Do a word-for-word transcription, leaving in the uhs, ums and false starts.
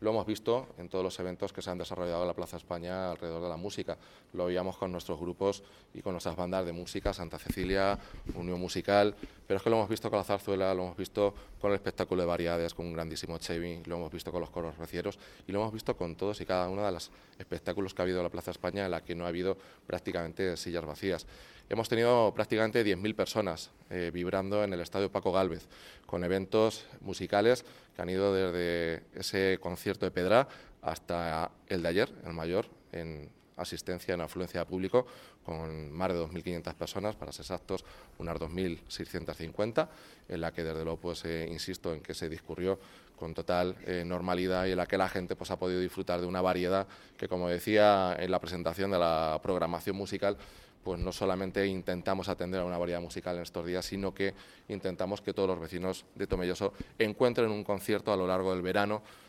lo hemos visto en todos los eventos que se han desarrollado en la Plaza España alrededor de la música. Lo veíamos con nuestros grupos y con nuestras bandas de música, Santa Cecilia, Unión Musical, pero es que lo hemos visto con la zarzuela, lo hemos visto con el espectáculo de variedades, con un grandísimo Chevy, lo hemos visto con los coros rocieros y lo hemos visto con todos y cada uno de los espectáculos que ha habido en la Plaza España, en la que no ha habido prácticamente sillas vacías. Hemos tenido prácticamente diez mil personas eh, vibrando en el Estadio Paco Gálvez, con eventos musicales que han ido desde ese concierto de Pedrá hasta el de ayer, el mayor, en asistencia, en afluencia de público, con más de dos mil quinientas personas, para ser exactos, unas dos mil seiscientas cincuenta, en la que desde luego, pues, eh, insisto en que se discurrió con total eh, normalidad y en la que la gente pues, ha podido disfrutar de una variedad que, como decía en la presentación de la programación musical, pues no solamente intentamos atender a una variedad musical en estos días, sino que intentamos que todos los vecinos de Tomelloso encuentren un concierto a lo largo del verano